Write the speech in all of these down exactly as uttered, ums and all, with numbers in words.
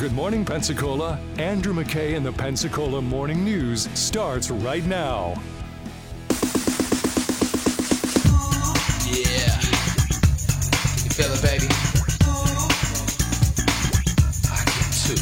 Good Morning Pensacola. Andrew McKay and the Pensacola Morning News starts right now. Yeah. You feel it, baby? I can too.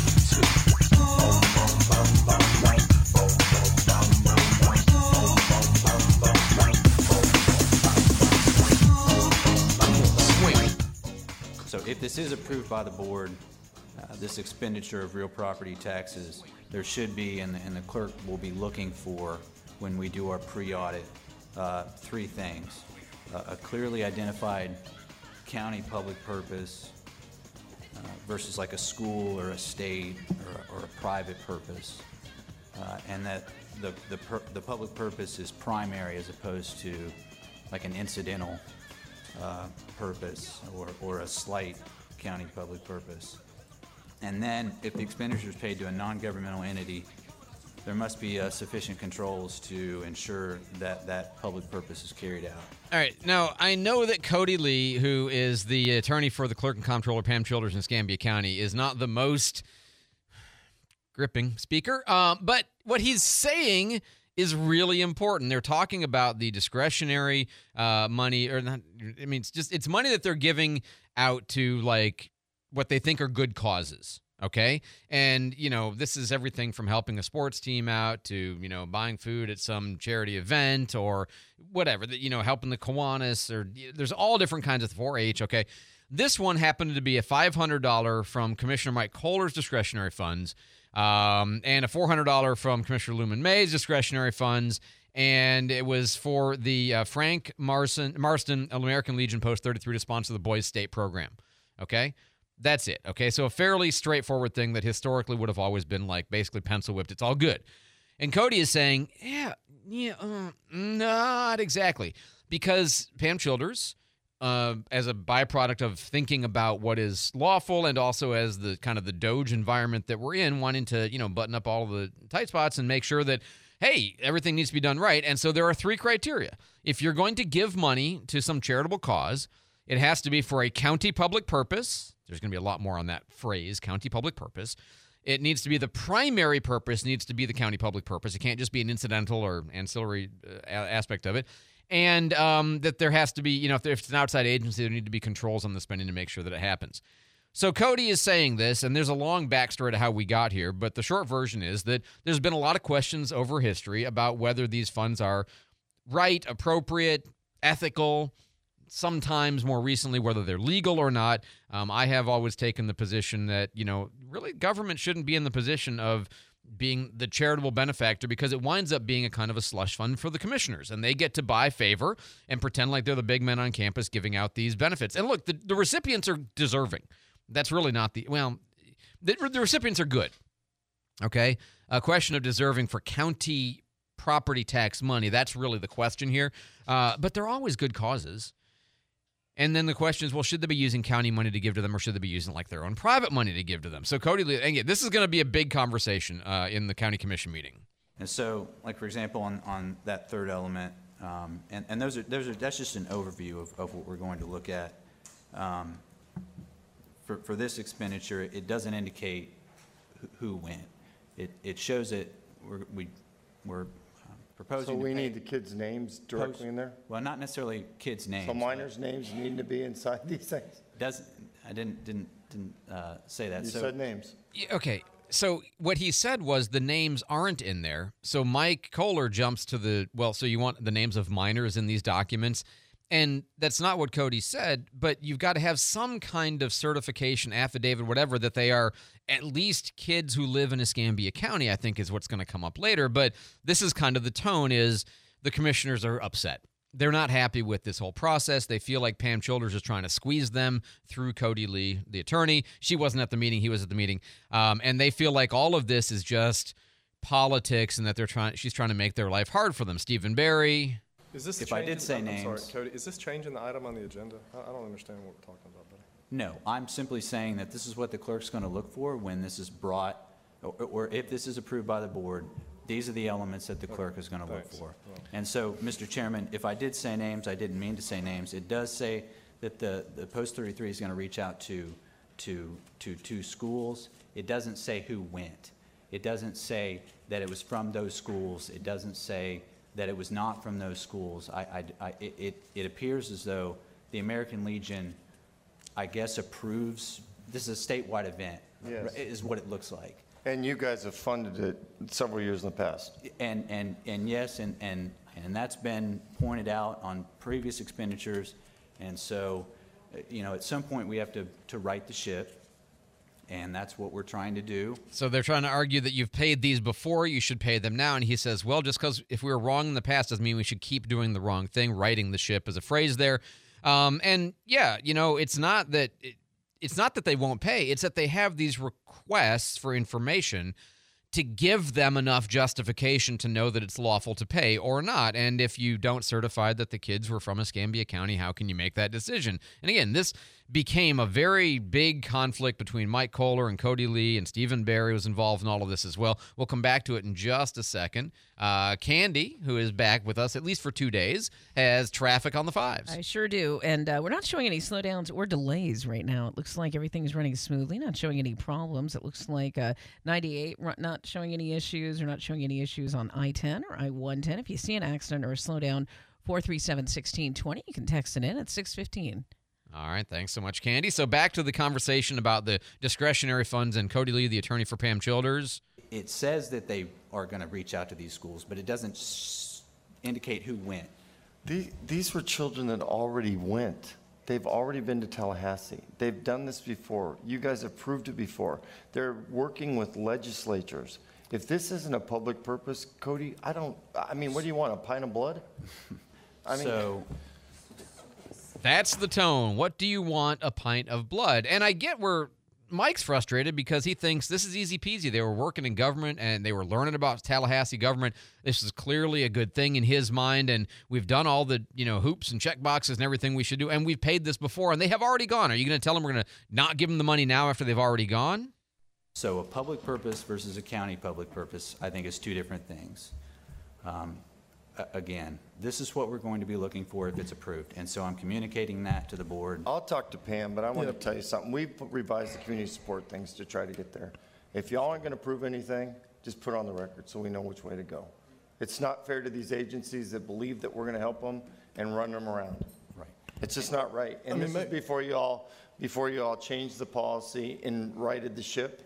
So if this is approved by the board, uh, this expenditure of real property taxes, there should be, and the, and the clerk will be looking for, when we do our pre-audit, uh, three things. Uh, a clearly identified county public purpose uh, versus like a school or a state or, or a private purpose. Uh, and that the, the, pur the public purpose is primary as opposed to like an incidental uh, purpose or, or a slight county public purpose. And then if the expenditure is paid to a non-governmental entity, there must be uh, sufficient controls to ensure that that public purpose is carried out. All right. Now, I know that Cody Lee, who is the attorney for the clerk and comptroller Pam Childers in Escambia County, is not the most gripping speaker. Uh, but what he's saying is really important. They're talking about the discretionary uh, money, or not, I mean, it's just it's money that they're giving out to like what they think are good causes. Okay. And, you know, this is everything from helping a sports team out to, you know, buying food at some charity event or whatever, you know, helping the Kiwanis, or there's all different kinds of four H. Okay. This one happened to be a five hundred dollars from Commissioner Mike Kohler's discretionary funds, um, and a four hundred dollars from Commissioner Luman May's discretionary funds. And it was for the uh, Frank Marston, Marston American Legion Post thirty-three to sponsor the Boys State program. Okay. That's it. Okay. So a fairly straightforward thing that historically would have always been like basically pencil whipped. It's all good. And Cody is saying, yeah, yeah, uh, not exactly. Because Pam Childers, uh, as a byproduct of thinking about what is lawful and also as the kind of the Doge environment that we're in, wanting to, you know, button up all the tight spots and make sure that, hey, everything needs to be done right. And so there are three criteria. If you're going to give money to some charitable cause, it has to be for a county public purpose. There's going to be a lot more on that phrase, county public purpose. It needs to be the primary purpose, needs to be the county public purpose. It can't just be an incidental or ancillary uh, aspect of it. And um, that there has to be, you know, if, if it's an outside agency, there need to be controls on the spending to make sure that it happens. So Cody is saying this, and there's a long backstory to how we got here, but the short version is that there's been a lot of questions over history about whether these funds are right, appropriate, ethical, sometimes more recently, whether they're legal or not. Um, I have always taken the position that, you know, really government shouldn't be in the position of being the charitable benefactor, because it winds up being a kind of a slush fund for the commissioners, and they get to buy favor and pretend like they're the big men on campus giving out these benefits. And look, the, the recipients are deserving. That's really not the, well, the, the recipients are good. Okay. A question of deserving for county property tax money. That's really the question here. Uh, but they're always good causes. And then the question is, well, should they be using county money to give to them, or should they be using like their own private money to give to them? So Cody Lee, and yeah, this is going to be a big conversation uh, in the county commission meeting. And so, like for example, on, on that third element, um, and, and those are those are that's just an overview of, of what we're going to look at. Um, for for this expenditure, it doesn't indicate who, who went. It it shows that we're we we're proposing. So we to pay need the kids' names directly post, in there? Well, not necessarily kids' names. So minors' names need to be inside these things? Doesn't I didn't didn't didn't uh, say that. You so, said names. Yeah, okay. So what he said was the names aren't in there. So Mike Kohler jumps to the, well, so you want the names of minors in these documents. And that's not what Cody said, but you've got to have some kind of certification, affidavit, whatever, that they are at least kids who live in Escambia County, I think is what's going to come up later. But this is kind of the tone, is the commissioners are upset. They're not happy with this whole process. They feel like Pam Childers is trying to squeeze them through Cody Lee, the attorney. She wasn't at the meeting. He was at the meeting. Um, and they feel like all of this is just politics, and that they're trying. she's trying to make their life hard for them. Stephen Barry. Is this If I did say I'm names- sorry, Cody, is this changing the item on the agenda? I I don't understand what we're talking about, buddy. No, I'm simply saying that this is what the clerk's going to look for when this is brought, or, or if this is approved by the board. These are the elements that the clerk is going to look Thanks. for. And so, Mister Chairman, if I did say names, I didn't mean to say names. It does say that the, the Post thirty-three is going to reach out to, to, to two schools It doesn't say who went. It doesn't say that it was from those schools. It doesn't say that it was not from those schools. I, I, I, it, it appears as though the American Legion, I guess, approves. This is a statewide event, Yes. is what it looks like. And you guys have funded it several years in the past. And, and, and yes, and, and, and that's been pointed out on previous expenditures. And so, uh, you know, at some point we have to, to right the ship. And that's what we're trying to do. So they're trying to argue that you've paid these before, you should pay them now. And he says, well, just because if we were wrong in the past doesn't mean we should keep doing the wrong thing. Righting the ship is a phrase there. Um, and yeah, you know, it's not that it, it's not that they won't pay. It's that they have these requests for information to give them enough justification to know that it's lawful to pay or not. And if you don't certify that the kids were from Escambia County, how can you make that decision? And again, this became a very big conflict between Mike Kohler and Cody Lee, and Stephen Barry was involved in all of this as well. We'll come back to it in just a second. Uh, Candy, who is back with us at least for two days, has traffic on the fives. I sure do. And uh, we're not showing any slowdowns or delays right now. It looks like everything's running smoothly, not showing any problems. It looks like uh, ninety-eight ru- not showing any issues, or not showing any issues on I ten or I one ten. If you see an accident or a slowdown, four three seven, one six two zero, you can text it in at six fifteen. All right, thanks so much, Candy. So back to the conversation about the discretionary funds and Cody Lee, the attorney for Pam Childers. It says that they are going to reach out to these schools, but it doesn't s- indicate who went. The- These were children that already went. They've already been to Tallahassee. They've done this before. You guys have proved it before. They're working with legislatures. If this isn't a public purpose, Cody, I don't, I mean, what do you want, a pint of blood? I mean, So That's the tone. What do you want? A pint of blood. And I get where Mike's frustrated because he thinks this is easy peasy. They were working in government and they were learning about Tallahassee government. This is clearly a good thing in his mind. And we've done all the, you know, hoops and check boxes and everything we should do. And we've paid this before and they have already gone. Are you going to tell them we're going to not give them the money now after they've already gone? So a public purpose versus a county public purpose, I think, is two different things. Um, a- Again, this is what we're going to be looking for if it's approved. And so I'm communicating that to the board. I'll talk to Pam, but I want to tell you something. We've revised the community support things to try to get there. If y'all aren't going to prove anything, just put it on the record so we know which way to go. It's not fair to these agencies that believe that we're going to help them and run them around. Right. It's just not right. And I mean, this is ma- before you all, before you all changed the policy and righted the ship.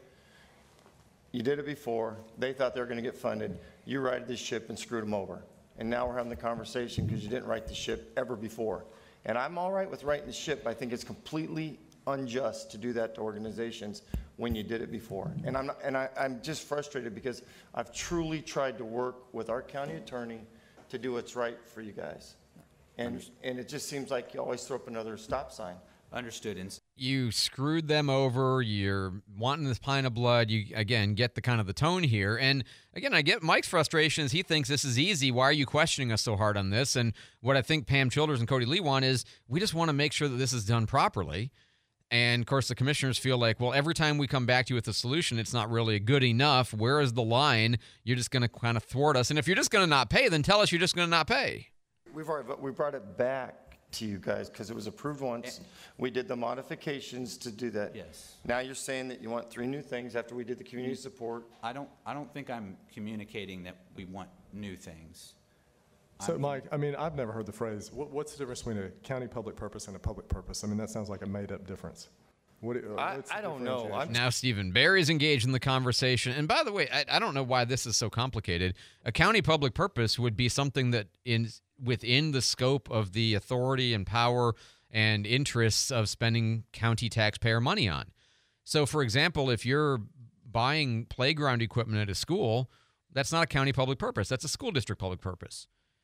You did it before. They thought they were going to get funded. You righted the ship and screwed them over. And now we're having the conversation because you didn't right the ship ever before. And I'm all right with righting the ship. I think it's completely unjust to do that to organizations when you did it before. And I'm not, and I, I'm just frustrated because I've truly tried to work with our county attorney to do what's right for you guys. And, and it just seems like you always throw up another stop sign. Understood. And You screwed them over. You're wanting this pint of blood. You, again, get the kind of the tone here. And again, I get Mike's frustrations. He thinks this is easy. Why are you questioning us so hard on this? And what I think Pam Childers and Cody Lee want is we just want to make sure that this is done properly. And, of course, the commissioners feel like, well, every time we come back to you with a solution, it's not really good enough. Where is the line? You're just going to kind of thwart us. And if you're just going to not pay, then tell us you're just going to not pay. We've already, but we brought it back to you guys because it was approved once. We did the modifications to do that. Yes. Now you're saying that you want three new things after we did the community support. I don't, I don't think I'm communicating that we want new things. So, Mike, I mean, I've never heard the phrase, what, what's the difference between a county public purpose and a public purpose? I mean, that sounds like a made-up difference. What, do- uh, I- what's the I don't know. differentiation? Now Stephen Barry's engaged in the conversation. And by the way, I, I don't know why this is so complicated. A county public purpose would be something that in within the scope of the authority and power and interests of spending county taxpayer money on. So, for example, if you're buying playground equipment at a school, that's not a county public purpose. That's a school district public purpose.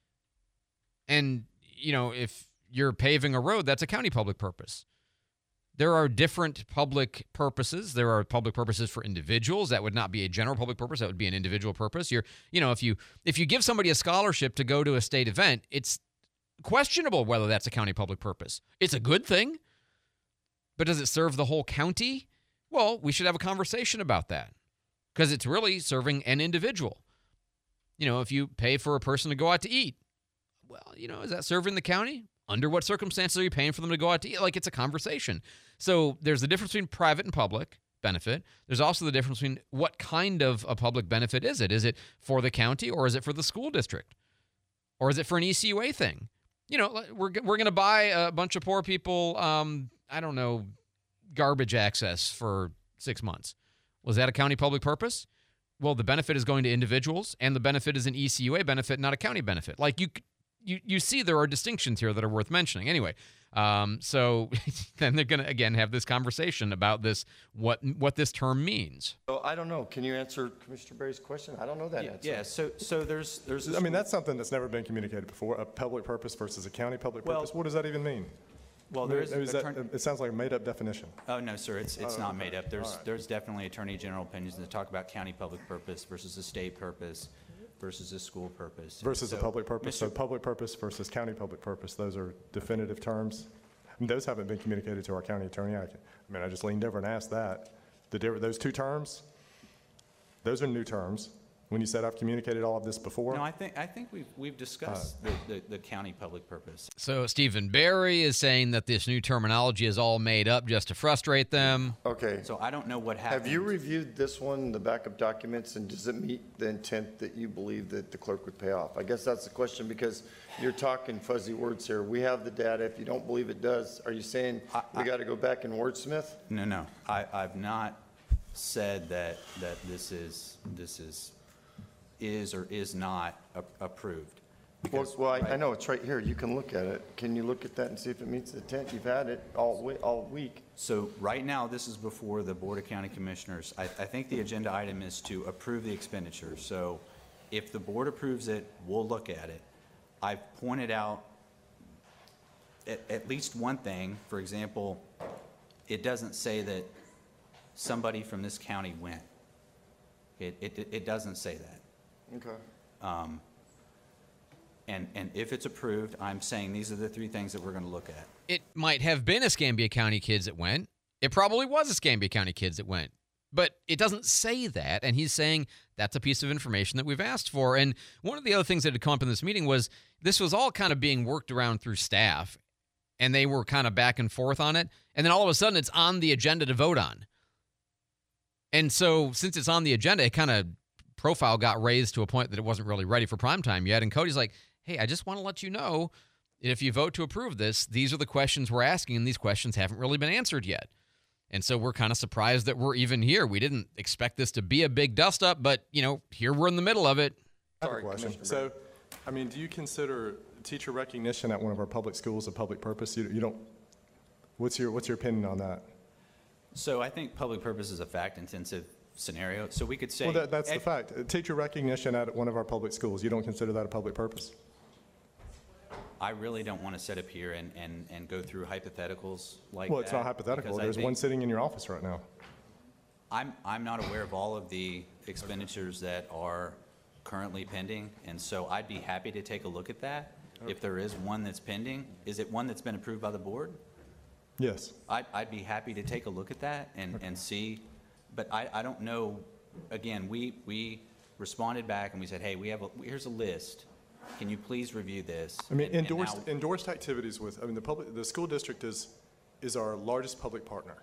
And, you know, if you're paving a road, that's a county public purpose. There are different public purposes. There are public purposes for individuals. That would not be a general public purpose. That would be an individual purpose. You're, you know, if you if you give somebody a scholarship to go to a state event, it's questionable whether that's a county public purpose. It's a good thing, but does it serve the whole county? Well, we should have a conversation about that because it's really serving an individual. You know, if you pay for a person to go out to eat, well, you know, is that serving the county? Under what circumstances are you paying for them to go out to eat? Like, it's a conversation. So there's a difference between private and public. benefit. There's also the difference between what kind of a public benefit is it? Is it for the county or is it for the school district? Or is it for an E C U A thing? You know, we're we're going to buy a bunch of poor people, um, I don't know, garbage access for six months. Was that a county public purpose? Well, the benefit is going to individuals, and the benefit is an E C U A benefit, not a county benefit. Like, you you you see there are distinctions here that are worth mentioning. Anyway, um, so then they're going to, again, have this conversation about this, what what this term means. So I don't know. Can you answer Commissioner Berry's question? I don't know that Yeah, answer. yeah, so, so there's, there's. I mean, that's something that's never been communicated before, a public purpose versus a county public Well- purpose. What does that even mean? Well, I there mean, is. is that- attorney- it sounds like a made-up definition. Oh, no, sir, it's, it's Oh, not okay. made up. There's, All right. there's definitely Attorney General opinions that talk about county public purpose versus a state purpose versus a school purpose. Versus a So, public purpose. So Mister public purpose versus county public purpose, those are definitive terms. And those haven't been communicated to our county attorney. I can- I mean, I just leaned over and asked that. The, differ- those two terms, those are new terms. When you said I've communicated all of this before. No, I think, I think we've, we've discussed Uh, the, the, the county public purpose. So Stephen Barry is saying that this new terminology is all made up just to frustrate them. Okay. So I don't know what happened. Have you reviewed this one, the backup documents, and does it meet the intent that you believe that the clerk would pay off? I guess that's the question, because you're talking fuzzy words here. We have the data. If you don't believe it does, are you saying I- we I- got to go back and wordsmith? No, no, I, I've not said that, that this is, this is, is or is not a- approved. Well, Because- well, I, I right. know, it's right here. You can look at it. Can you look at that and see if it meets the intent? You've had it all, wi- all week. So right now, this is before the Board of County Commissioners. I, I think the agenda item is to approve the expenditure. So if the board approves it, we'll look at it. I've pointed out at, at least one thing. For example, it doesn't say that somebody from this county went. It, it, it doesn't say that. Okay. Um, And, and if it's approved, I'm saying these are the three things that we're going to look at. It might have been Escambia County kids that went. It probably was Escambia County kids that went. But it doesn't say that, and he's saying that's a piece of information that we've asked for. And one of the other things that had come up in this meeting was this was all kind of being worked around through staff, and they were kind of back and forth on it. And then all of a sudden, it's on the agenda to vote on. And so since it's on the agenda, it kind of profile got raised to a point that it wasn't really ready for prime time yet. And Cody's like, hey, I just want to let you know that if you vote to approve this, these are the questions we're asking, and these questions haven't really been answered yet. And so we're kind of surprised that we're even here. We didn't expect this to be a big dust-up, but, you know, here we're in the middle of it. I have a Sorry, question. Commissioner So, I mean, do you consider teacher recognition at one of our public schools a public purpose? You, you don't, what's your, what's your opinion on that? So I think public purpose is a fact-intensive scenario. So we could say. Well, that, that's the ex- fact. Uh, Teacher recognition at one of our public schools, you don't consider that a public purpose? I really don't want to sit up here and, and, and go through hypotheticals like that. Well, it's not hypothetical. because I There's think- one sitting in your office right now. I'm, I'm not aware of all of the expenditures that are currently pending, and so I'd be happy to take a look at that. If there is one that's pending, is it one that's been approved by the board? Yes. I'd, I'd be happy to take a look at that and, and see, but I, I don't know, again, we, we responded back and we said, hey, we have, a here's a list. Can you please review this? I mean, And- and endorsed, now- endorsed activities with, I mean, the public, the school district is, is our largest public partner.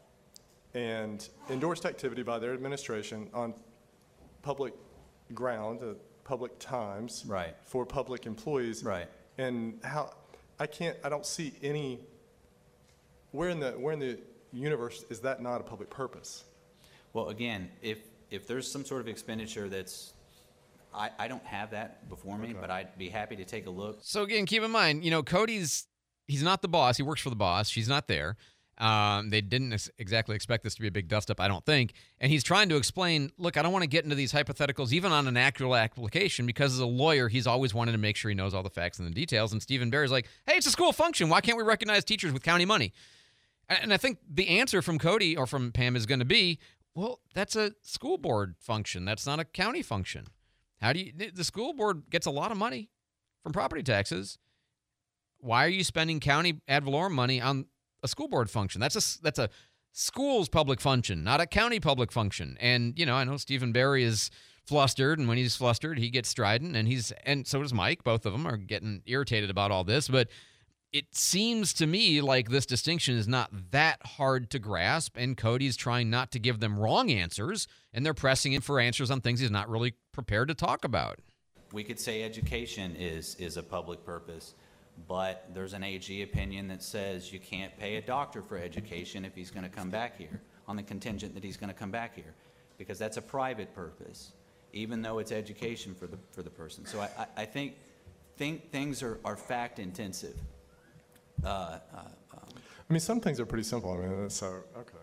And endorsed activity by their administration on public ground, uh, public times. Right. For public employees. Right. And how, I can't, I don't see any, where in the, where in the universe is that not a public purpose? Well, again, if, if there's some sort of expenditure that's, I, I don't have that before me, but I'd be happy to take a look. So again, keep in mind, you know, Cody's, he's not the boss. He works for the boss. She's not there. Um, they didn't ex- exactly expect this to be a big dust-up, I don't think. And he's trying to explain, look, I don't want to get into these hypotheticals, even on an actual application, because as a lawyer, he's always wanted to make sure he knows all the facts and the details. And Stephen Barry's like, hey, it's a school function. Why can't we recognize teachers with county money? And, and I think the answer from Cody or from Pam is going to be, well, that's a school board function. That's not a county function. How do you, the school board gets a lot of money from property taxes. Why are you spending county ad valorem money on a school board function? That's a, that's a school's public function, not a county public function. And, you know, I know Stephen Barry is flustered, and when he's flustered, he gets strident, and he's, and so does Mike. Both of them are getting irritated about all this. But it seems to me like this distinction is not that hard to grasp, and Cody's trying not to give them wrong answers, and they're pressing him for answers on things he's not really prepared to talk about. We could say education is, is a public purpose, but there's an A G opinion that says you can't pay a doctor for education if he's going to come back here, on the contingent that he's going to come back here, because that's a private purpose, even though it's education for the for the person. So I, I, I think, think things are, are fact-intensive. Uh, uh, um, I mean, some things are pretty simple. I mean, so, okay.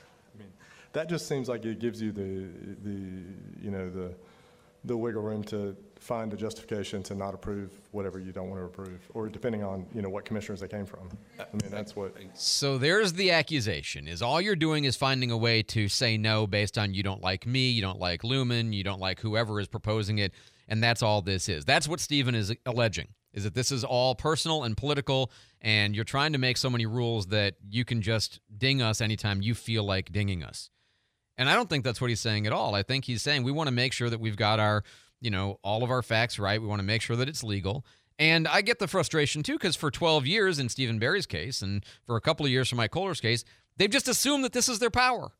I mean, that just seems like it gives you the, the you know, the, the wiggle room to find a justification to not approve whatever you don't want to approve, or depending on, you know, what commissioners they came from. I mean, that's what. So there's the accusation, is all you're doing is finding a way to say no based on you don't like me, you don't like Lumen, you don't like whoever is proposing it, and that's all this is. That's what Stephen is alleging, is that this is all personal and political, and you're trying to make so many rules that you can just ding us anytime you feel like dinging us. And I don't think that's what he's saying at all. I think he's saying we want to make sure that we've got our, you know, all of our facts right. We want to make sure that it's legal. And I get the frustration, too, because for twelve years in Stephen Barry's case, and for a couple of years for Mike Kohler's case, they've just assumed that this is their power.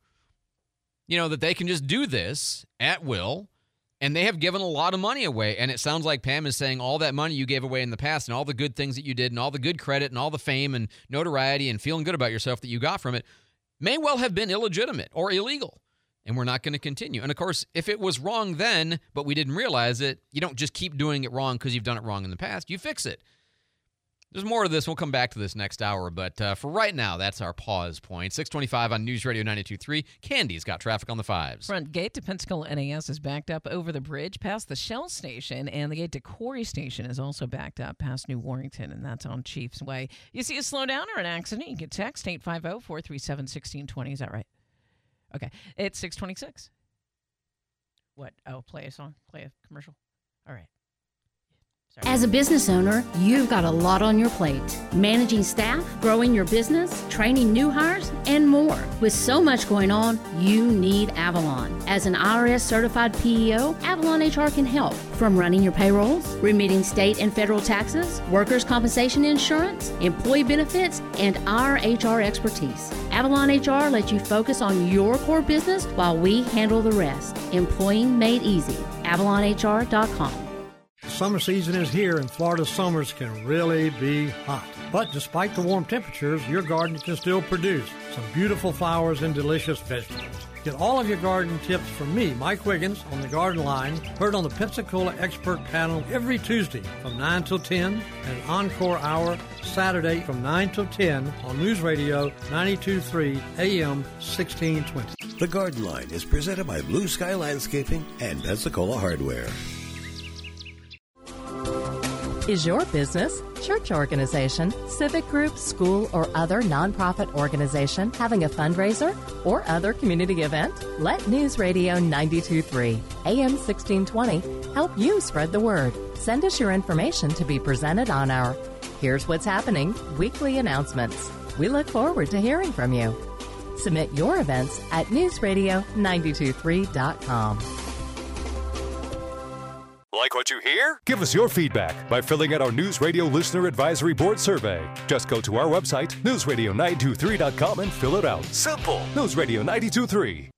You know, that they can just do this at will, and they have given a lot of money away. And it sounds like Pam is saying all that money you gave away in the past and all the good things that you did and all the good credit and all the fame and notoriety and feeling good about yourself that you got from it may well have been illegitimate or illegal. And we're not going to continue. And, of course, if it was wrong then, but we didn't realize it, you don't just keep doing it wrong because you've done it wrong in the past. You fix it. There's more to this. We'll come back to this next hour. But uh, for right now, that's our pause point. six twenty-five on News Radio ninety-two point three. Candy's got traffic on the fives. Front gate to Pensacola N A S is backed up over the bridge past the Shell station, and the gate to Corey station is also backed up past New Warrington, and that's on Chiefs Way. You see a slowdown or an accident, you can text eight five zero, four three seven, one six two zero. Is that right? Okay. It's six twenty-six. What? Oh, play a song? Play a commercial? All right. Sorry. As a business owner, you've got a lot on your plate. Managing staff, growing your business, training new hires, and more. With so much going on, you need Avalon. As an I R S certified P E O, Avalon H R can help. From running your payrolls, remitting state and federal taxes, workers' compensation insurance, employee benefits, and our H R expertise. Avalon H R lets you focus on your core business while we handle the rest. Employing made easy. avalon h r dot com. Summer season is here, and Florida summers can really be hot. But despite the warm temperatures, your garden can still produce some beautiful flowers and delicious vegetables. Get all of your garden tips from me, Mike Wiggins, on the Garden Line, heard on the Pensacola Expert Panel every Tuesday from nine till ten, and an encore hour Saturday from nine till ten on News Radio ninety-two point three A M sixteen twenty. The Garden Line is presented by Blue Sky Landscaping and Pensacola Hardware. Is your business, church organization, civic group, school, or other nonprofit organization having a fundraiser or other community event? Let News Radio ninety-two point three A M sixteen twenty help you spread the word. Send us your information to be presented on our Here's What's Happening weekly announcements. We look forward to hearing from you. Submit your events at news radio nine two three dot com. Like what you hear? Give us your feedback by filling out our News Radio Listener Advisory Board survey. Just go to our website, news radio nine two three dot com, and fill it out. Simple. News Radio ninety-two point three.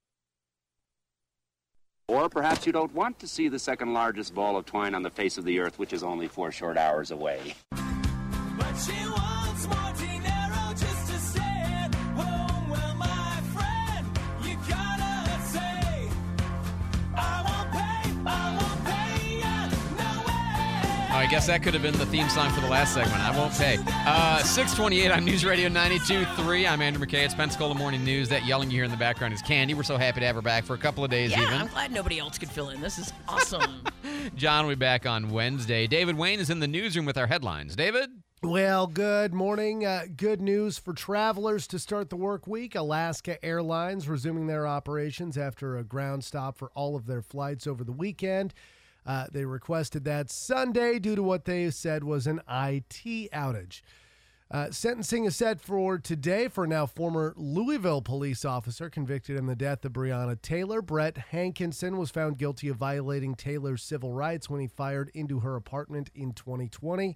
Or perhaps you don't want to see the second largest ball of twine on the face of the earth, which is only four short hours away. But she wants more dinero just to stay at home. Well, my friend, you gotta say, I won't pay, I won't pay you, no way. Oh, I guess that could have been the theme song for the last segment. I won't pay. Uh, six twenty-eight on News Radio ninety-two point three. I'm Andrew McKay. It's Pensacola Morning News. That yelling you hear in the background is Candy. We're so happy to have her back for a couple of days yeah, even. I'm glad nobody else could fill in. This is awesome. John will be back on Wednesday. David Wayne is in the newsroom with our headlines. David? Well, good morning. Uh, good news for travelers to start the work week. Alaska Airlines resuming their operations after a ground stop for all of their flights over the weekend. Uh, they requested that Sunday due to what they said was an I T outage. Uh, sentencing is set for today for now former Louisville police officer convicted in the death of Breonna Taylor. Brett Hankinson was found guilty of violating Taylor's civil rights when he fired into her apartment in twenty twenty.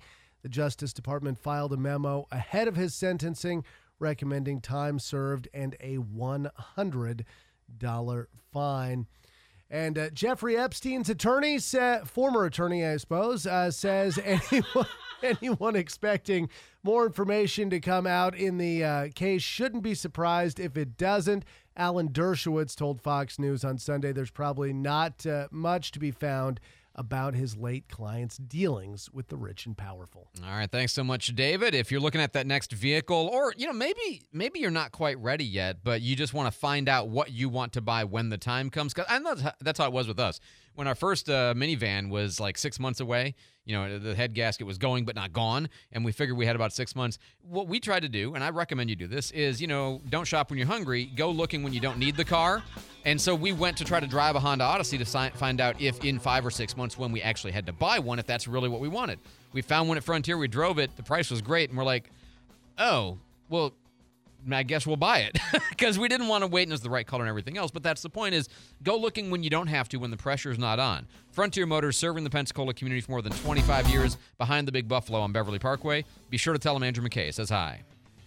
The Justice Department filed a memo ahead of his sentencing recommending time served and a one hundred dollars fine. And uh, Jeffrey Epstein's attorney, sa- former attorney, I suppose, uh, says anyone, anyone expecting more information to come out in the uh, case shouldn't be surprised if it doesn't. Alan Dershowitz told Fox News on Sunday there's probably not uh, much to be found about his late client's dealings with the rich and powerful. All right, thanks so much, David. If you're looking at that next vehicle, or you know, maybe maybe you're not quite ready yet, but you just want to find out what you want to buy when the time comes. Because I know that's how it was with us. When our first uh, minivan was like six months away, you know, the head gasket was going but not gone, and we figured we had about six months. What we tried to do, and I recommend you do this, is, you know, don't shop when you're hungry. Go looking when you don't need the car. And so we went to try to drive a Honda Odyssey to si- find out if in five or six months when we actually had to buy one, if that's really what we wanted. We found one at Frontier. We drove it. The price was great. And we're like, oh, well, I guess we'll buy it. Because we didn't want to wait and it's the right color and everything else. But that's the point, is go looking when you don't have to, when the pressure's not on. Frontier Motors, serving the Pensacola community for more than twenty-five years, behind the Big Buffalo on Beverly Parkway. Be sure to tell them Andrew McKay says hi.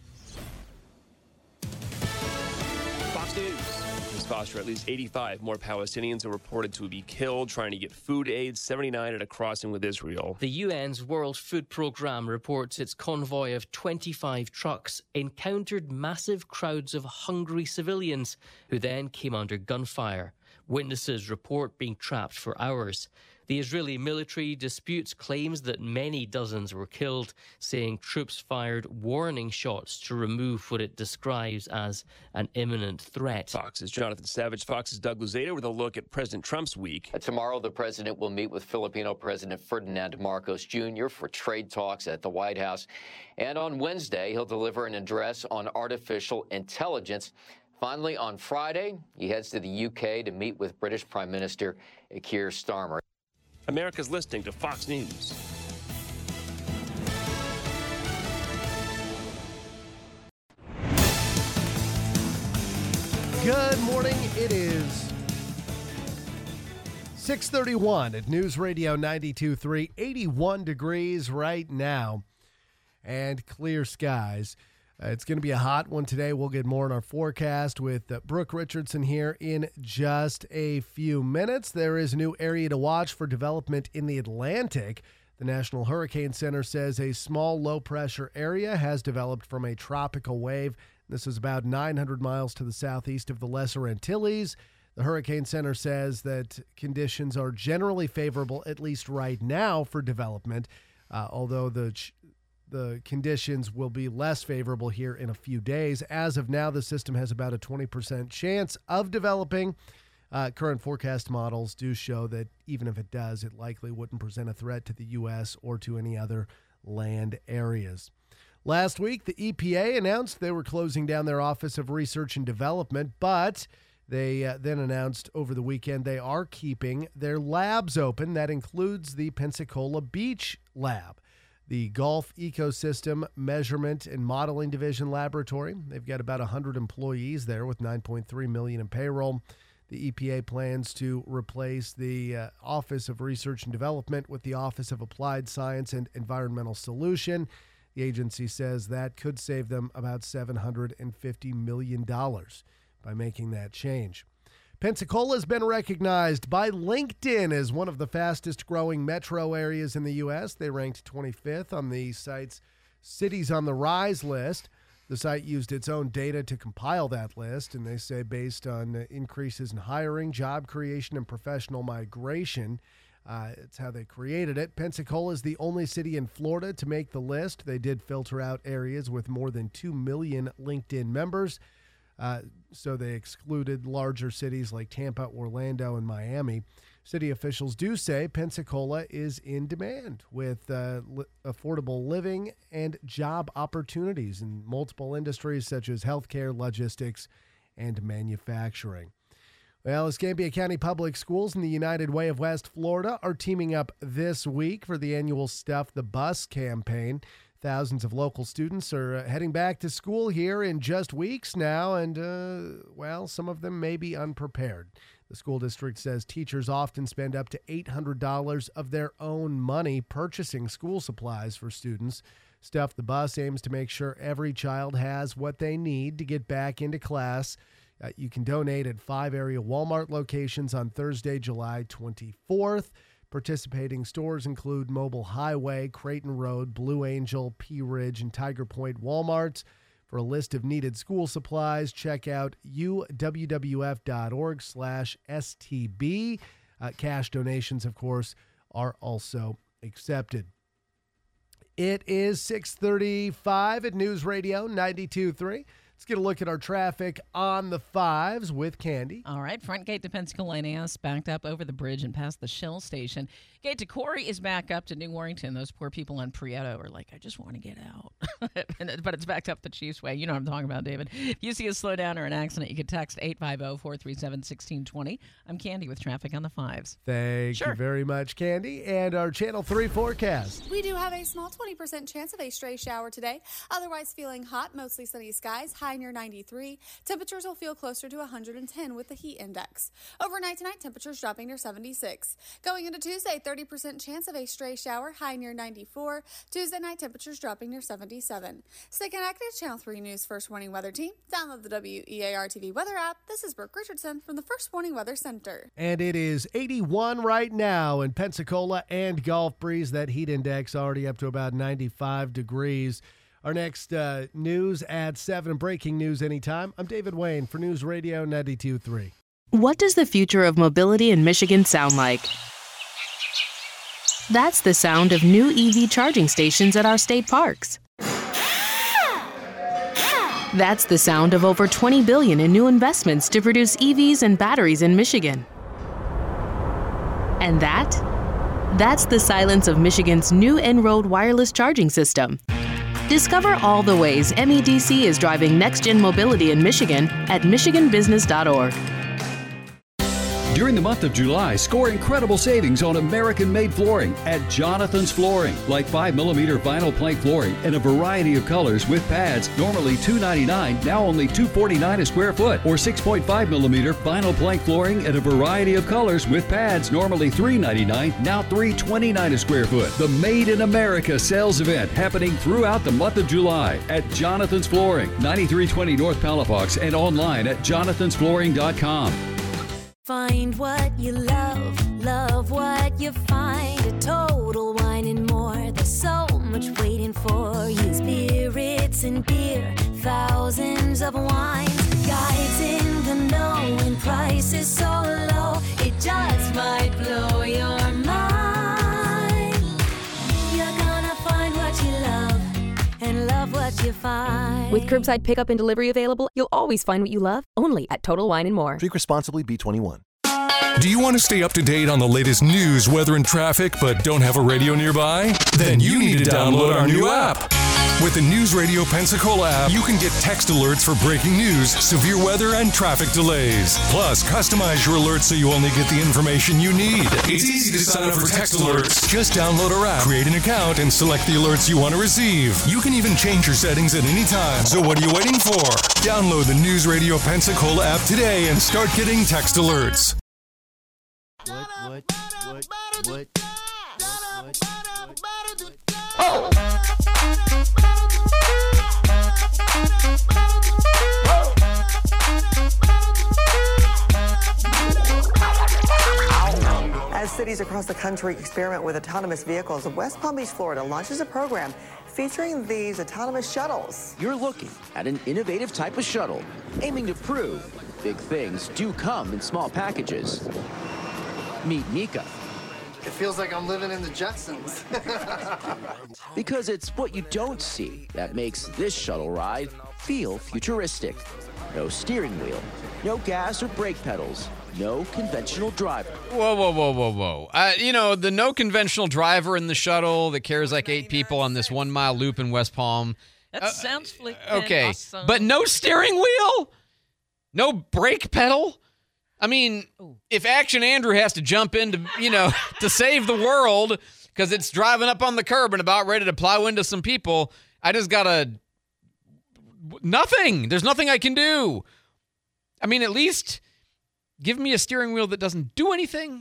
Fox News. This Foster, at least eighty-five more Palestinians are reported to be killed trying to get food aid, seventy-nine at a crossing with Israel. The U N's World Food Programme reports its convoy of twenty-five trucks encountered massive crowds of hungry civilians who then came under gunfire. Witnesses report being trapped for hours. The Israeli military disputes claims that many dozens were killed, saying troops fired warning shots to remove what it describes as an imminent threat. Fox's Jonathan Savage, Fox's Doug Luzader with a look at President Trump's week. Tomorrow, the president will meet with Filipino President Ferdinand Marcos Junior for trade talks at the White House. And on Wednesday, he'll deliver an address on artificial intelligence. Finally, on Friday, he heads to the U K to meet with British Prime Minister Keir Starmer. America's listening to Fox News. Good morning. It is six thirty-one at News Radio ninety-two point three, eighty-one degrees right now, and clear skies. Uh, it's going to be a hot one today. We'll get more in our forecast with uh, Brooke Richardson here in just a few minutes. There is a new area to watch for development in the Atlantic. The National Hurricane Center says a small low-pressure area has developed from a tropical wave. This is about nine hundred miles to the southeast of the Lesser Antilles. The Hurricane Center says that conditions are generally favorable, at least right now, for development, uh, although the ch- The conditions will be less favorable here in a few days. As of now, the system has about a twenty percent chance of developing. Uh, current forecast models do show that even if it does, it likely wouldn't present a threat to the U S or to any other land areas. Last week, the E P A announced they were closing down their Office of Research and Development, but they uh, then announced over the weekend they are keeping their labs open. That includes the Pensacola Beach Lab, the Gulf Ecosystem Measurement and Modeling Division Laboratory. They've got about one hundred employees there with nine point three million dollars in payroll. The E P A plans to replace the uh, Office of Research and Development with the Office of Applied Science and Environmental Solution. The agency says that could save them about seven hundred fifty million dollars by making that change. Pensacola has been recognized by LinkedIn as one of the fastest growing metro areas in the U S. They ranked twenty-fifth on the site's Cities on the Rise list. The site used its own data to compile that list, and they say based on increases in hiring, job creation, and professional migration, uh, it's how they created it. Pensacola is the only city in Florida to make the list. They did filter out areas with more than two million LinkedIn members. Uh, so they excluded larger cities like Tampa, Orlando, and Miami. City officials do say Pensacola is in demand with uh, li- affordable living and job opportunities in multiple industries such as healthcare, logistics, and manufacturing. Well, Escambia County Public Schools and the United Way of West Florida are teaming up this week for the annual Stuff the Bus campaign. Thousands of local students are uh, heading back to school here in just weeks now, and, uh, well, some of them may be unprepared. The school district says teachers often spend up to eight hundred dollars of their own money purchasing school supplies for students. Stuff the Bus aims to make sure every child has what they need to get back into class. Uh, you can donate at five area Walmart locations on Thursday, July twenty-fourth. Participating stores include Mobile Highway, Creighton Road, Blue Angel, Pea Ridge, and Tiger Point Walmarts. For a list of needed school supplies, check out u w w f dot org slash s t b. Uh, cash donations, of course, are also accepted. It is six thirty-five at News Radio ninety-two point three. Let's get a look at our traffic on the fives with Candy. All right, front gate to Pensacola is backed up over the bridge and past the Shell station. Gate to Corey is back up to New Warrington. Those poor people on Prieto are like, I just want to get out. But it's backed up the Chiefs Way. You know what I'm talking about, David. If you see a slowdown or an accident, you can text eight five zero, four three seven, one six two zero. I'm Candy with traffic on the fives. Thank Sure. you very much, Candy. And our Channel three forecast. We do have a small twenty percent chance of a stray shower today. Otherwise feeling hot, mostly sunny skies, high near ninety-three. Temperatures will feel closer to one hundred ten with the heat index. Overnight tonight, temperatures dropping near seventy-six. Going into Tuesday, thirty percent chance of a stray shower, high near ninety-four. Tuesday night, temperatures dropping near seventy-seven. Stay connected to Channel three News First Warning Weather Team. Download the W E A R T V weather app. This is Brooke Richardson from the First Warning Weather Center. And it is eighty-one right now in Pensacola and Gulf Breeze. That heat index already up to about ninety-five degrees. Our next uh, news at seven, breaking news anytime. I'm David Wayne for News Radio ninety-two point three. What does the future of mobility in Michigan sound like? That's the sound of new E V charging stations at our state parks. That's the sound of over twenty billion dollars in new investments to produce E Vs and batteries in Michigan. And that? That's the silence of Michigan's new En-Road wireless charging system. Discover all the ways M E D C is driving next-gen mobility in Michigan at michigan business dot org. During the month of July, score incredible savings on American-made flooring at Jonathan's Flooring, like five millimeter vinyl plank flooring in a variety of colors with pads, normally two ninety-nine, now only two forty-nine a square foot, or six point five millimeter vinyl plank flooring in a variety of colors with pads, normally three ninety-nine, now three twenty-nine a square foot. The Made in America sales event happening throughout the month of July at Jonathan's Flooring, ninety-three twenty North Palafox, and online at jonathans flooring dot com. Find what you love, love what you find. A Total Wine and More. There's so much waiting for you. Spirits and beer, thousands of wines. Guides in the know and prices so low. It just might blow your mind. You're gonna find what you love and love what you find. With curbside pickup and delivery available, you'll always find what you love, only at Total Wine and More. Drink responsibly, B twenty-one. Do you want to stay up to date on the latest news, weather, and traffic, but don't have a radio nearby? Then you need to download our new app. With the News Radio Pensacola app, you can get text alerts for breaking news, severe weather, and traffic delays. Plus, customize your alerts so you only get the information you need. It's easy to sign up for text alerts. Just download our app, create an account, and select the alerts you want to receive. You can even change your settings at any time. So what are you waiting for? Download the News Radio Pensacola app today and start getting text alerts. What, what, what, what, what, what, what, Oh! As cities across the country experiment with autonomous vehicles, West Palm Beach, Florida launches a program featuring these autonomous shuttles. You're looking at an innovative type of shuttle, aiming to prove big things do come in small packages. Meet Mika. It feels like I'm living in the Jetsons. Because it's what you don't see that makes this shuttle ride feel futuristic. No steering wheel, no gas or brake pedals, no conventional driver. Whoa, whoa, whoa, whoa, whoa. Uh, you know, the no conventional driver in the shuttle that carries like eight people on this one mile loop in West Palm. That Uh, sounds flippin' Okay, awesome. but no steering wheel? No brake pedal? I mean, if Action Andrew has to jump in to, you know, to save the world because it's driving up on the curb and about ready to plow into some people, I just gotta... Nothing. There's nothing I can do. I mean, at least give me a steering wheel that doesn't do anything.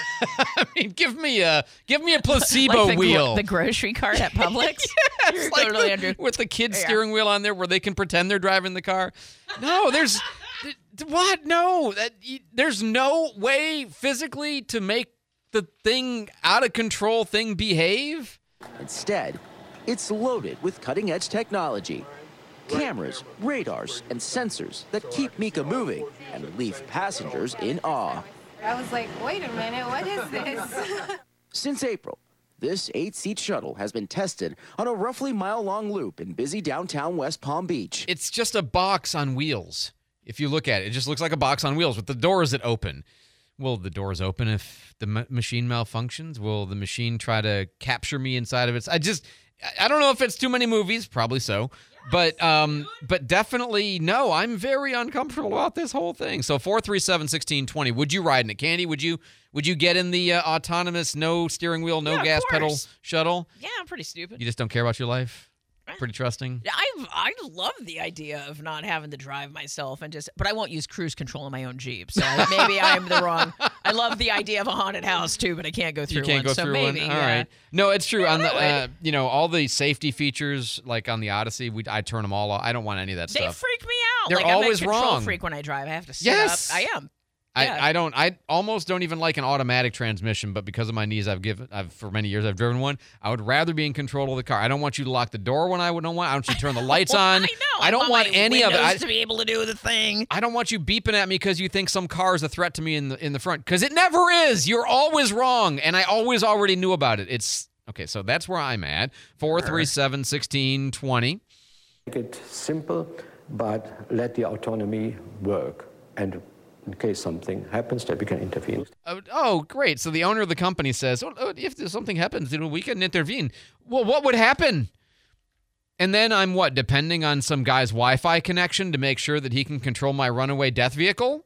I mean, give me a give me a placebo like the, wheel. The grocery cart at Publix. yes, You're like totally the, under- with the kid's Yeah. steering wheel on there where they can pretend they're driving the car. No, there's th- what? No, that y- there's no way physically to make the thing out of control thing behave. Instead, it's loaded with cutting-edge technology. Cameras, radars, and sensors that keep Mika moving and leave passengers in awe. I was like, wait a minute, what is this? Since April, this eight-seat shuttle has been tested on a roughly mile-long loop in busy downtown West Palm Beach. It's just a box on wheels. If you look at it, it just looks like a box on wheels with the doors that open. Will the doors open if the ma- machine malfunctions? Will the machine try to capture me inside of it? I just, I- I don't know if it's too many movies. Probably so. But um, but definitely no. I'm very uncomfortable about this whole thing. So four three seven, one six two zero. Would you ride in it, Candy? Would you would you get in the uh, autonomous, no steering wheel, no Yeah, of gas pedal course. shuttle? Yeah, I'm pretty stupid. You just don't care about your life? Pretty trusting? I I love the idea of not having to drive myself and just, but I won't use cruise control in my own Jeep. So maybe I'm the wrong. I love the idea of a haunted house too, but I can't go through You can't one. go so through maybe, one. All yeah. right. No, it's true. On the, I uh, you know, all the safety features, like on the Odyssey, we I turn them all off. I don't want any of that They stuff. freak me out. They're like, always I'm a control wrong. freak when I drive. I have to sit Yes. up. I am. I, Yeah. I don't. I almost don't even like an automatic transmission, but because of my knees, I've given. I've for many years I've driven one. I would rather be in control of the car. I don't want you to lock the door when I would don't want. I don't want you to turn the lights on. I know. I don't want, my any of it. I, windows to be able to do the thing. I don't want you beeping at me because you think some car is a threat to me in the in the front, because it never is. You're always wrong, and I always already knew about it. It's okay. So that's where I'm at. Four three seven sixteen twenty. Make it simple, but let the autonomy work. And in case something happens, that we can intervene. Oh, oh, great. So the owner of the company says, oh, oh, if there's something happens, you know, we can intervene. Well, what would happen? And then I'm what, depending on some guy's Wi-Fi connection to make sure that he can control my runaway death vehicle?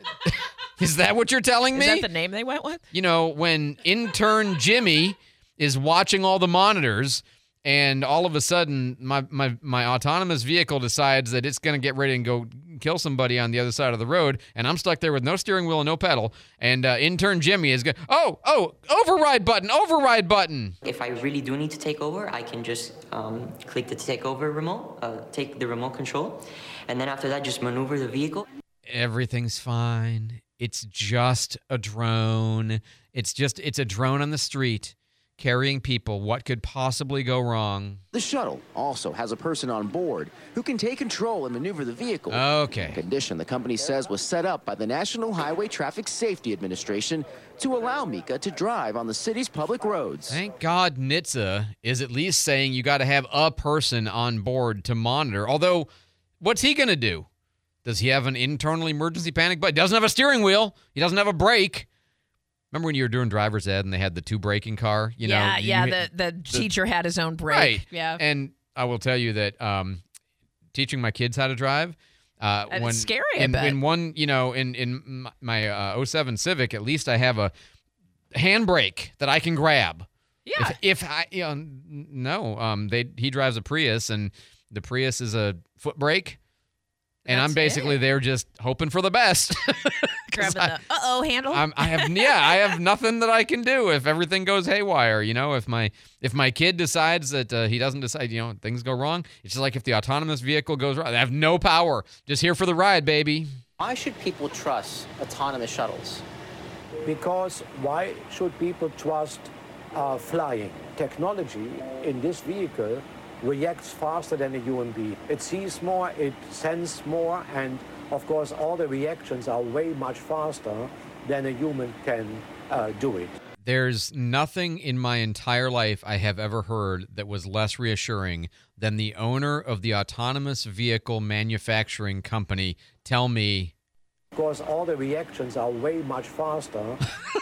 Is that what you're telling me? Is that the name they went with? You know, when intern Jimmy is watching all the monitors and all of a sudden my, my, my autonomous vehicle decides that it's going to get ready and go kill somebody on the other side of the road, and I'm stuck there with no steering wheel and no pedal, and uh, intern Jimmy is going, oh, oh, override button, override button. If I really do need to take over, I can just um, click the take over remote, uh, take the remote control, and then after that, just maneuver the vehicle. Everything's fine. It's just a drone. It's just, it's a drone on the street carrying people. What could possibly go wrong? The shuttle also has a person on board who can take control and maneuver the vehicle. Okay. A condition the company says was set up by the National Highway Traffic Safety Administration to allow Mika to drive on the city's public roads. Thank God N H T S A is at least saying you got to have a person on board to monitor. Although, what's he going to do? Does he have an internal emergency panic button? He doesn't have a steering wheel. He doesn't have a brake. Remember when you were doing driver's ed and they had the two braking car? You yeah, know, you yeah. hit- The, the teacher had his own brake. Right. Yeah. And I will tell you that um, teaching my kids how to drive, uh, And it's when scary, I in, bet. in one, you know, in in my uh, oh seven Civic, at least I have a handbrake that I can grab. Yeah. If, if I, you know, n- no, um, they he drives a Prius, and the Prius is a foot brake. And I'm That's basically it. there just hoping for the best. Grabbing the uh-oh handle. I'm, I have yeah, I have nothing that I can do if everything goes haywire. You know, if my if my kid decides that uh, he doesn't decide, you know, things go wrong. It's just like if the autonomous vehicle goes wrong. I have no power. Just here for the ride, baby. Why should people trust autonomous shuttles? Because why should people trust uh, flying? Technology in this vehicle reacts faster than a human being. It sees more, it senses more, and of course all the reactions are way much faster than a human can uh, do it. There's nothing in my entire life I have ever heard that was less reassuring than the owner of the autonomous vehicle manufacturing company tell me, Of course all the reactions are way much faster.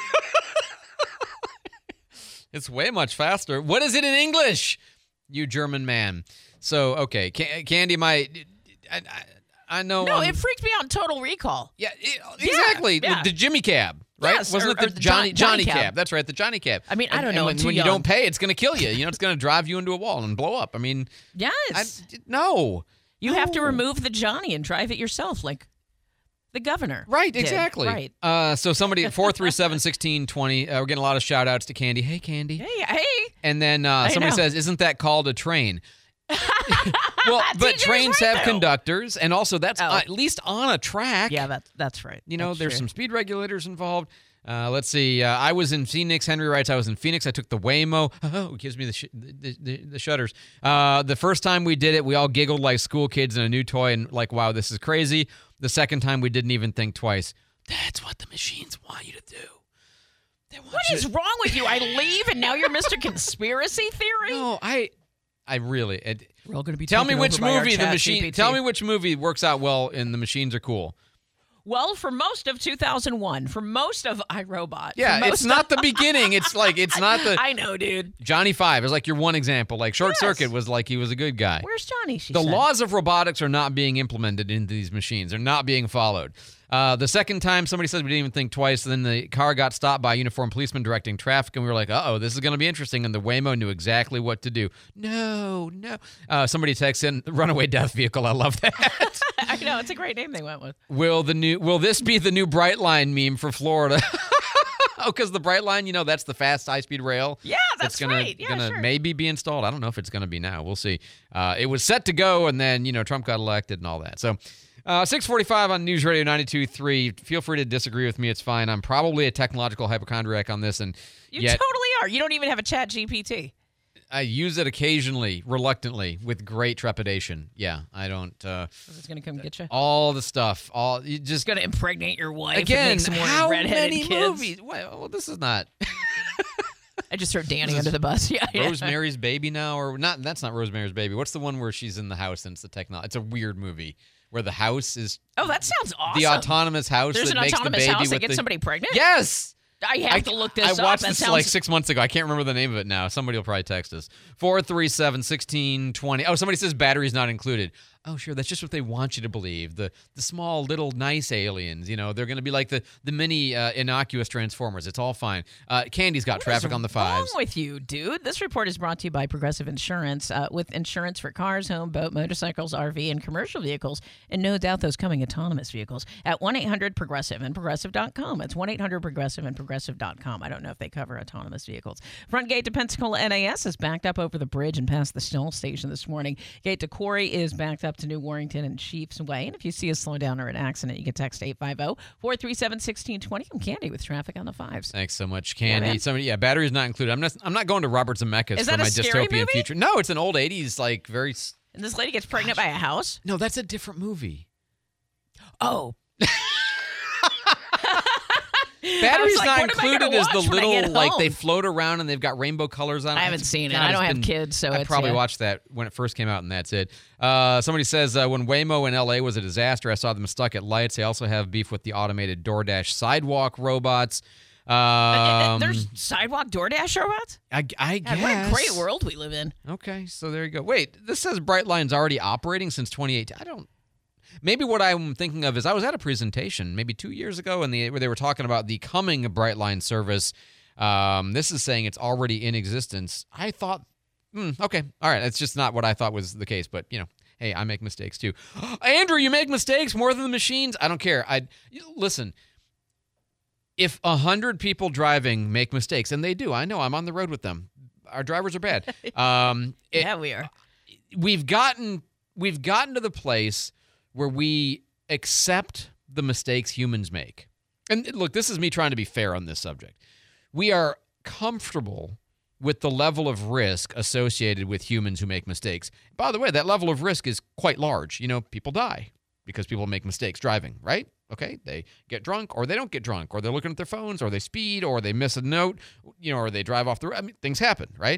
it's way much faster. What is it in English? You German man. So, okay, Can- Candy, my, I, I, I know. no, um, it freaked me out in Total Recall. Yeah, exactly. Yeah. The Jimmy Cab, right? Yes, Wasn't or- it the or the Johnny, John- Johnny Johnny cab. Cab. That's right, the Johnny Cab. I mean, I And- don't and know, When, I'm too when you young. don't pay, it's going to kill you. You know, it's going to drive you into a wall and blow up. I mean, Yes. no. You have to No. remove the Johnny and drive it yourself. Like, the governor. Right, did. exactly. Right. Uh, so somebody at four three seven, one six two zero, uh, we're getting a lot of shout outs to Candy. Hey, Candy. Hey, hey. And then uh, I somebody know. says, isn't that called a train? Well, but T J's trains right, have though. conductors, and also that's Oh. uh, at least on a track. Yeah, that, that's right. You know, That's there's true. some speed regulators involved. Uh, let's see. Uh, I was in Phoenix. Henry writes, I was in Phoenix. I took the Waymo. Oh, it gives me the, sh- the, the, the shudders. Uh, the first time we did it, we all giggled like school kids in a new toy and like, wow, this is crazy. The second time, we didn't even think twice. That's what the machines want you to do. What is wrong with you? I leave and now you're Mister Conspiracy Theory? No, I I really. It, We're all going to be tell me taken which over by our movie the Chat machine. G P T. Tell me which movie works out well and the machines are cool. Well, for most of two thousand one, for most of iRobot. for Yeah, most it's not the beginning. It's like it's not the. I know, dude. Johnny Five is like your one example. Like Short Yes. Circuit was like he was a good guy. Where's Johnny? She The said. laws of robotics are not being implemented into these machines. They're not being followed. Uh, the second time somebody said we didn't even think twice, then the car got stopped by a uniformed policeman directing traffic, and we were like, uh-oh, this is going to be interesting, and the Waymo knew exactly what to do. No, no. Uh, somebody texts in, runaway death vehicle. I love that. I know, it's a great name they went with. will the new? Will this be the new Brightline meme for Florida? Oh, because the Brightline, you know, that's the fast high-speed rail. Yeah, that's gonna, right. Yeah, gonna sure. maybe be installed. I don't know if it's going to be now. We'll see. Uh, it was set to go, and then, you know, Trump got elected and all that. So uh, six forty-five on News Radio ninety-two point three. Feel free to disagree with me. It's fine. I'm probably a technological hypochondriac on this, and You yet totally are. You don't even have a Chat G P T. I use it occasionally, reluctantly, with great trepidation. Yeah, I don't. Uh, Is this going to come get you? all the stuff. All you just going to impregnate your wife again. and make some more how redheaded many kids. movies? Well, well, this is not. I just threw Danny This is under the bus. Yeah, yeah. Rosemary's Baby now, or not? That's not Rosemary's Baby. What's the one where she's in the house and it's the technology? It's a weird movie where the house is Oh, that sounds awesome. the autonomous house There's that an makes autonomous the baby house with that gets the, somebody pregnant? Yes. I have to look this I up. watched That this sounds... like six months ago. I can't remember the name of it now. Somebody will probably text us. four three seven, one six two zero. Oh, somebody says batteries not included. Oh, sure. That's just what they want you to believe. The the small, little, nice aliens. You know, they're going to be like the, the mini uh, innocuous Transformers. It's all fine. Uh, Candy's got traffic on the fives. What's wrong with you, dude? This report is brought to you by Progressive Insurance, uh, with insurance for cars, home, boat, motorcycles, R V, and commercial vehicles, and no doubt those coming autonomous vehicles at one eight hundred progressive and progressive dot com. It's one eight hundred progressive and progressive dot com. I don't know if they cover autonomous vehicles. Front gate to Pensacola N A S is backed up over the bridge and past the Shell station this morning. Gate to Corey is backed up to New Warrington and Chiefs Way. And if you see a slowdown or an accident, you can text eight five zero, four three seven, one six two zero. I'm Candy with traffic on the fives. Thanks so much, Candy. man. Somebody, yeah, batteries not included. I'm not. I'm not going to Robert Zemeckis Is for that a my scary dystopian movie? future. No, it's an old eighties, like very. s- And this lady gets pregnant by a house? No, that's a different movie. Oh. Batteries like, not what am I included gonna is the watch when I little get like they home? float around and they've got rainbow colors on it. I haven't It's- seen it. God, I it's don't have been- kids, so I it's, probably yeah. watched that when it first came out, and that's it. Uh, somebody says uh, when Waymo in L A was a disaster, I saw them stuck at lights. They also have beef with the automated DoorDash sidewalk robots. Um, There's sidewalk DoorDash robots? I, I God, guess. what a great world we live in. Okay, so there you go. Wait, this says Brightline's already operating since twenty eighteen. I don't. Maybe what I'm thinking of is I was at a presentation maybe two years ago, and the, where they were talking about the coming Brightline service. Um, this is saying it's already in existence. I thought, hmm, okay, all right, that's just not what I thought was the case. But you know, hey, I make mistakes too. Andrew, you make mistakes more than the machines. I don't care. I listen. If a hundred people driving make mistakes, and they do, I know. I'm on the road with them. Our drivers are bad. Um, it- Yeah, we are. We've gotten we've gotten to the place where we accept the mistakes humans make. And look, this is me trying to be fair on this subject. We are comfortable with the level of risk associated with humans who make mistakes. By the way, that level of risk is quite large. You know, people die because people make mistakes driving, right? Okay, they get drunk or they don't get drunk or they're looking at their phones or they speed or they miss a note, you know, or they drive off the road. I mean, things happen, right?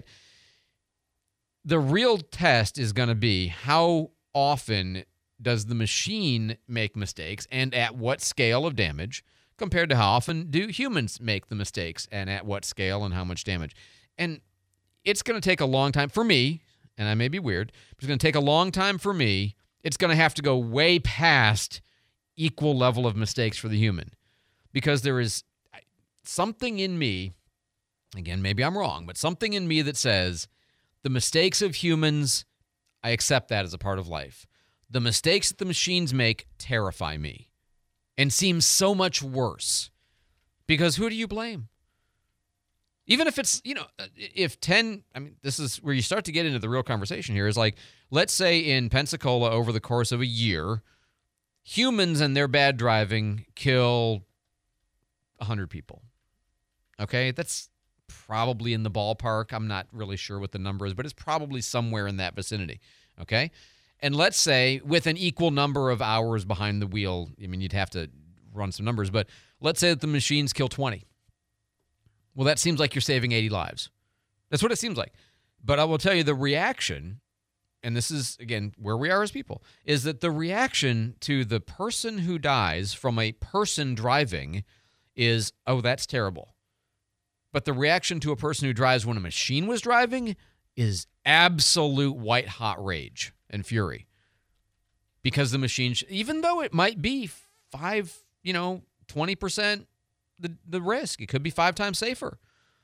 The real test is going to be how often does the machine make mistakes and at what scale of damage compared to how often do humans make the mistakes and at what scale and how much damage. And it's going to take a long time for me, and I may be weird, but it's going to take a long time for me. It's going to have to go way past equal level of mistakes for the human because there is something in me, again, maybe I'm wrong, but something in me that says the mistakes of humans, I accept that as a part of life. The mistakes that the machines make terrify me. and seems so much worse. Because who do you blame? Even if it's, you know, if ten, I mean, this is where you start to get into the real conversation here, is like, let's say in Pensacola over the course of a year, humans and their bad driving kill one hundred people. Okay, that's probably in the ballpark. I'm not really sure what the number is, but it's probably somewhere in that vicinity. Okay, and let's say with an equal number of hours behind the wheel, I mean, you'd have to run some numbers, but let's say that the machines kill twenty. Well, that seems like you're saving eighty lives. That's what it seems like. But I will tell you the reaction, and this is, again, where we are as people, is that the reaction to the person who dies from a person driving is, oh, that's terrible. But the reaction to a person who drives when a machine was driving is absolute white-hot rage and fury. Because the machine, even though it might be five, you know, twenty percent the, the risk, it could be five times safer.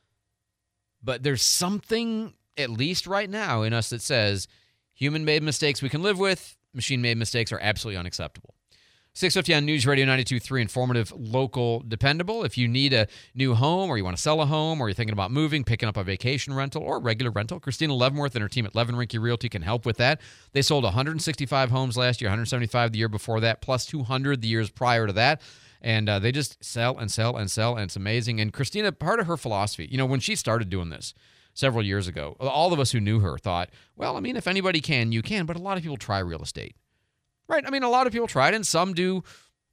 But there's something, at least right now, in us that says human-made mistakes we can live with, machine-made mistakes are absolutely unacceptable. six fifty on News Radio ninety-two point three, informative, local, dependable. If you need a new home or you want to sell a home or you're thinking about moving, picking up a vacation rental or regular rental, Christina Leavenworth and her team at Levin Rinke Realty can help with that. They sold one hundred sixty-five homes last year, one hundred seventy-five the year before that, plus two hundred the years prior to that. And uh, they just sell and sell and sell, and it's amazing. And Christina, part of her philosophy, you know, when she started doing this several years ago, all of us who knew her thought, well, I mean, if anybody can, you can, but a lot of people try real estate. Right? I mean, a lot of people try it, and some do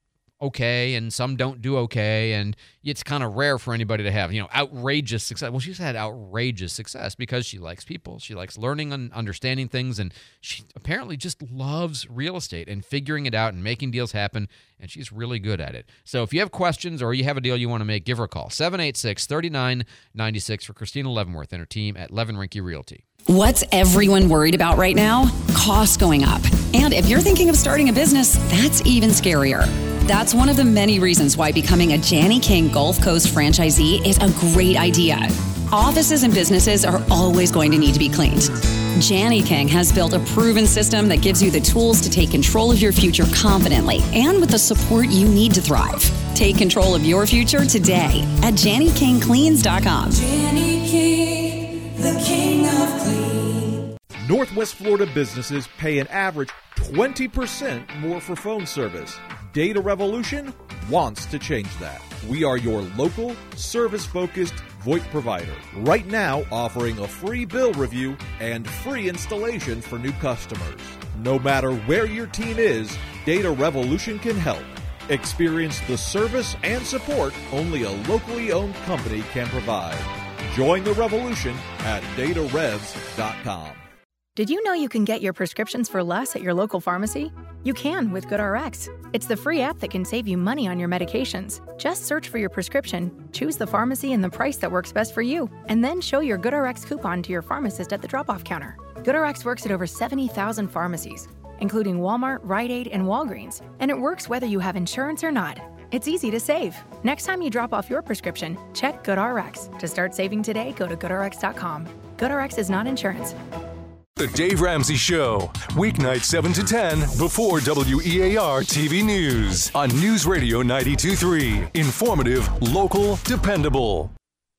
okay, and some don't do okay, and it's kind of rare for anybody to have, you know, outrageous success. Well, she's had outrageous success because she likes people. She likes learning and understanding things, and she apparently just loves real estate and figuring it out and making deals happen, and she's really good at it. So if you have questions or you have a deal you want to make, give her a call. seven eight six, three nine nine six for Christina Leavenworth and her team at Levin Rinke Realty. What's everyone worried about right now? Costs going up. And if you're thinking of starting a business, that's even scarier. That's one of the many reasons why becoming a Jani King Gulf Coast franchisee is a great idea. Offices and businesses are always going to need to be cleaned. Jani King has built a proven system that gives you the tools to take control of your future confidently and with the support you need to thrive. Take control of your future today at Jani King Cleans dot com. Jani King, the king of clean. Northwest Florida businesses pay an average twenty percent more for phone service. Data Revolution wants to change that. We are your local, service-focused VoIP provider. Right now, offering a free bill review and free installation for new customers. No matter where your team is, Data Revolution can help. Experience the service and support only a locally owned company can provide. Join the revolution at data revs dot com. Did you know you can get your prescriptions for less at your local pharmacy? You can with GoodRx. It's the free app that can save you money on your medications. Just search for your prescription, choose the pharmacy and the price that works best for you, and then show your GoodRx coupon to your pharmacist at the drop-off counter. GoodRx works at over seventy thousand pharmacies, including Walmart, Rite Aid, and Walgreens, and it works whether you have insurance or not. It's easy to save. Next time you drop off your prescription, check GoodRx. To start saving today, go to good r x dot com. GoodRx is not insurance. The Dave Ramsey Show, weeknight seven to ten before W E A R T V News on News Radio ninety-two point three. Informative, local, dependable.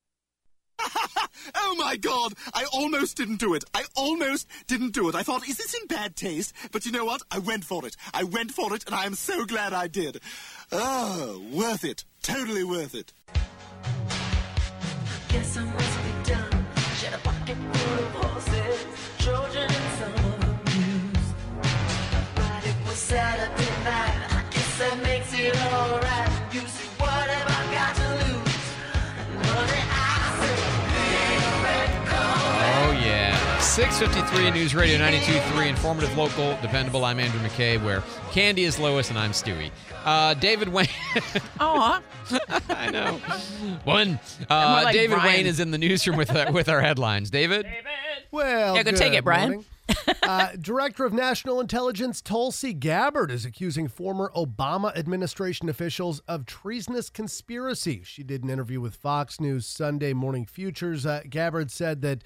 Oh my God! I almost didn't do it. I almost didn't do it. I thought, is this in bad taste? But you know what? I went for it. I went for it, and I am so glad I did. Oh, worth it. Totally worth it. Guess I must be done. Shed a pocket full of horses, Trojan and some abuse. But it was Saturday night. I guess that makes it alright. You see, what have I got to lose? Money, I say, Oh, yeah. six fifty-three News Radio ninety-two point three, informative, local, dependable. I'm Andrew McKay, where Candy is Lois and I'm Stewie. Uh, David Wayne. Aw. I know. One. Uh, like David Brian. Wayne is in the newsroom with our, with our headlines. David? Well, Yeah, go good take it, Brian. morning. uh, Director of National Intelligence Tulsi Gabbard is accusing former Obama administration officials of treasonous conspiracy. She did an interview with Fox News Sunday Morning Futures. Uh, Gabbard said that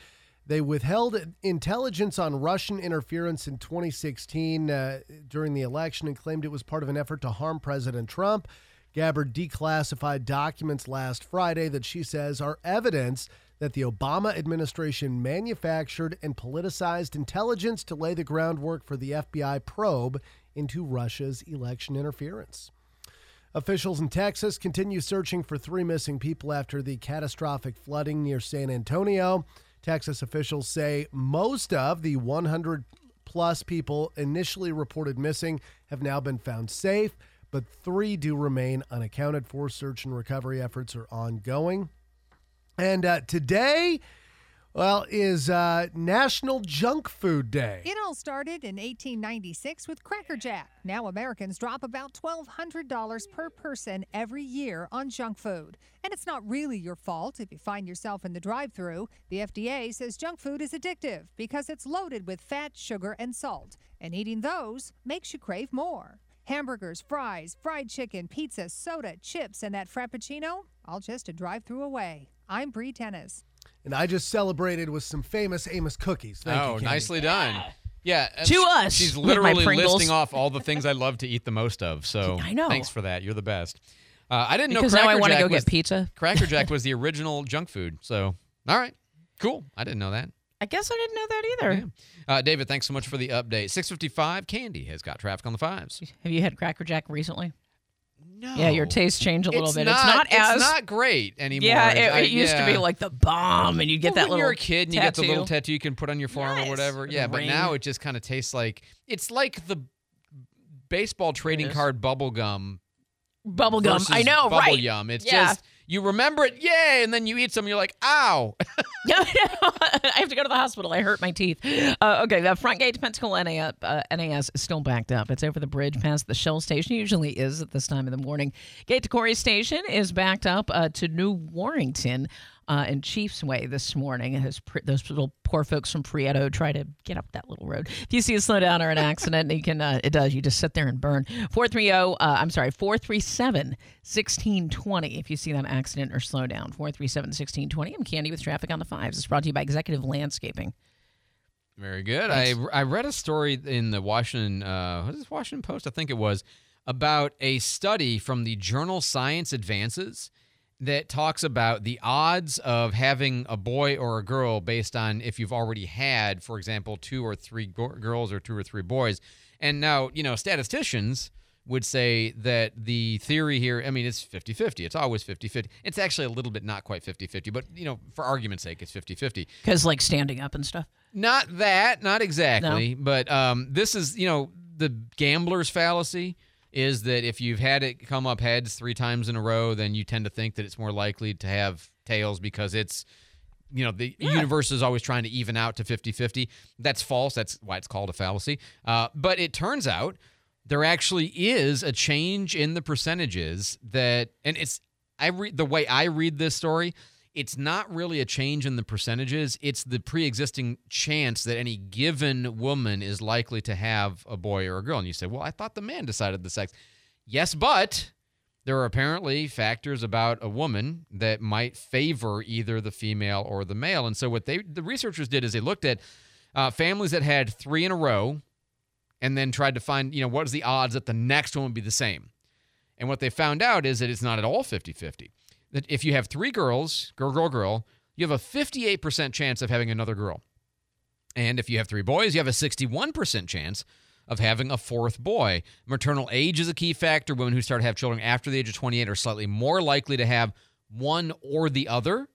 They withheld intelligence on Russian interference in twenty sixteen uh, during the election and claimed it was part of an effort to harm President Trump. Gabbard declassified documents last Friday that she says are evidence that the Obama administration manufactured and politicized intelligence to lay the groundwork for the F B I probe into Russia's election interference. Officials in Texas continue searching for three missing people after the catastrophic flooding near San Antonio. Texas officials say most of the one hundred plus people initially reported missing have now been found safe, but three do remain unaccounted for. Search and recovery efforts are ongoing. And uh, today, well, is uh, National Junk Food Day. It all started in eighteen ninety-six with Cracker Jack. Now Americans drop about twelve hundred dollars per person every year on junk food. And it's not really your fault if you find yourself in the drive-thru. The F D A says junk food is addictive because it's loaded with fat, sugar, and salt. And eating those makes you crave more. Hamburgers, fries, fried chicken, pizza, soda, chips, and that Frappuccino, all just a drive-thru away. I'm Bree Tennis. And I just celebrated with some famous Amos cookies. Thank you, oh, Candy. nicely done. Yeah. To she- us, She's with my literally Pringles. listing off all the things I love to eat the most of. So I know. Thanks for that. You're the best. Uh, I didn't Because know now Cracker I wanna Jack go get was- pizza. Cracker Jack was the original junk food. So, all right. Cool. I didn't know that. I guess I didn't know that either. Uh, David, thanks so much for the update. six fifty-five, Candy has got traffic on the fives. Have you had Cracker Jack recently? No. Yeah, your taste changed a little It's bit. not- it's not it's as not great anymore. Yeah, I- it, it used to yeah. be like the bomb, and you get Well, that when little. you're a kid and you get the little tattoo you can put on your forearm Yes, or whatever. with Yeah, a but ring. now it just kind of tastes like it's like the baseball trading is. card bubble gum. Bubble gum. I versus know, bubble right? yum. It's Yeah. just you remember it, yay, and then you eat some, and you're like, ow. I have to go to the hospital. I hurt my teeth. Uh, okay, the front gate to Pensacola N A S, uh, N A S is still backed up. It's over the bridge past the Shell station. Usually is at this time of the morning. Gate to Corey Station is backed up uh, to New Warrington uh, and Chiefs Way this morning. As pr- those little poor folks from Prieto try to get up that little road. If you see a slowdown or an accident, you can. Uh, it does. You just sit there and burn. four three zero. Uh, I'm sorry. four three seven, one six two zero. If you see that accident or slowdown, four three seven, one six two zero. I'm Candy with traffic on the fives. It's brought to you by Executive Landscaping. Very good. I, Thanks. I read a story in the Washington, uh, what is this, Washington Post, I think it was, about a study from the journal Science Advances that talks about the odds of having a boy or a girl based on if you've already had, for example, two or three go- girls or two or three boys. And now, you know, statisticians would say that the theory here, I mean, it's fifty-fifty. It's always fifty-fifty. It's actually a little bit not quite fifty-fifty, but, you know, for argument's sake, it's fifty-fifty. Because, like, standing up and stuff. Not that, not exactly. But um, this is, you know, the gambler's fallacy is that if you've had it come up heads three times in a row, then you tend to think that it's more likely to have tails because it's, you know, the Yeah. universe is always trying to even out to fifty-fifty. That's false. That's why it's called a fallacy. Uh, but it turns out there actually is a change in the percentages that, and it's, I read the way I read this story, it's not really a change in the percentages. It's the pre-existing chance that any given woman is likely to have a boy or a girl. And you say, well, I thought the man decided the sex. Yes, but there are apparently factors about a woman that might favor either the female or the male. And so what they, the researchers did is they looked at uh, families that had three in a row and then tried to find, you know, what is the odds that the next one would be the same. And what they found out is that it's not at all fifty-fifty. That if you have three girls, girl, girl, girl, you have a fifty-eight percent chance of having another girl. And if you have three boys, you have a sixty-one percent chance of having a fourth boy. Maternal age is a key factor. Women who start to have children after the age of twenty-eight are slightly more likely to have one or the other.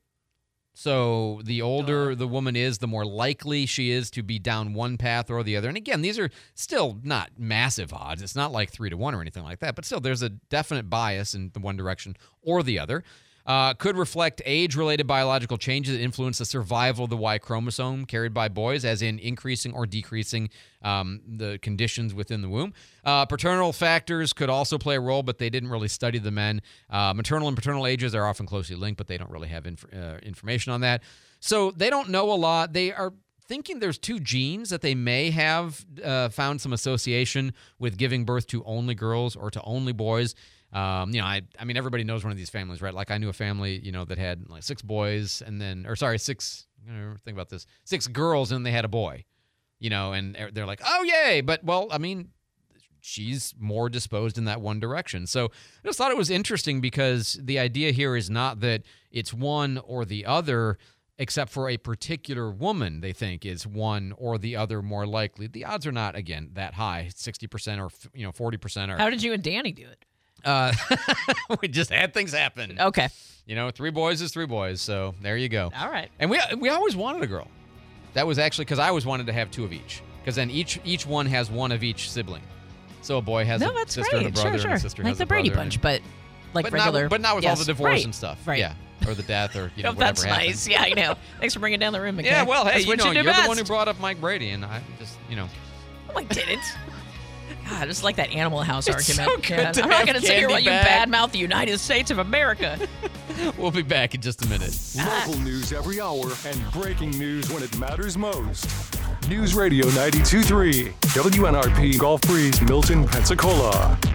So the older the woman is, the more likely she is to be down one path or the other. And again, these are still not massive odds. It's not like three to one or anything like that. But still, there's a definite bias in the one direction or the other. Uh, could reflect age-related biological changes that influence the survival of the Y chromosome carried by boys, as in increasing or decreasing um, the conditions within the womb. Uh, paternal factors could also play a role, but they didn't really study the men. Uh, maternal and paternal ages are often closely linked, but they don't really have inf- uh, information on that. So they don't know a lot. They are thinking there's two genes that they may have uh, found some association with giving birth to only girls or to only boys. Um, you know, I I mean, everybody knows one of these families, right? Like I knew a family, you know, that had like six boys and then, or sorry, six, you know, think about this, six girls and they had a boy, you know, and they're like, oh, yay. But, well, I mean, she's more disposed in that one direction. So I just thought it was interesting because the idea here is not that it's one or the other, except for a particular woman they think is one or the other more likely. The odds are not, again, that high, sixty percent or, you know, forty percent. Or, How did you and Danny do it? Uh, we just had things happen. Okay. You know, three boys is three boys, so there you go. All right. And we we always wanted a girl. That was actually because I always wanted to have two of each, because then each each one has one of each sibling. So a boy has No, a that's sister great. and a brother, Sure, sure. and a sister Like has the a brother. Brady and- Bunch, but like but regular. Not, but not with all Yes, the divorce right, and stuff. Right. Yeah. Or the death, or you know, Oh, that's whatever nice. happens. Yeah, I know. Thanks for bringing down the room again. Yeah, well, hey, That's you what know, you do you're best. the one who brought up Mike Brady, and I just, you know. No, I didn't. God, it's like that Animal House It's so argument. good Yeah, to I'm not have going to sit here while candy you back. badmouth the United States of America. We'll be back in just a minute. Local news every hour and breaking news when it matters most. News Radio ninety-two point three, W N R P Gulf Breeze, Milton, Pensacola.